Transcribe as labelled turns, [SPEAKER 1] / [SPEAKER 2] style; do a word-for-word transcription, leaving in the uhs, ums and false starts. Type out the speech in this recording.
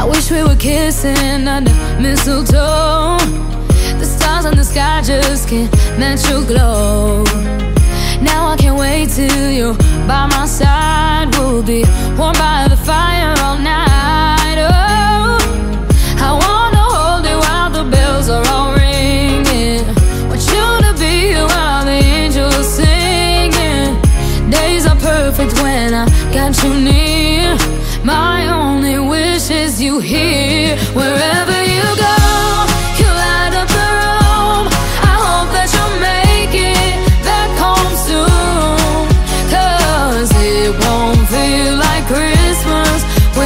[SPEAKER 1] I wish we were kissing under mistletoe. The stars in the sky just can't match your glow. Now I can't wait till you're by my side. We'll be warm by the fire all night. Oh, I wanna hold you while the bells are all ringing. Want you to be here while the angels are singing. Days are perfect when I got you near. My only wish is you here, wherever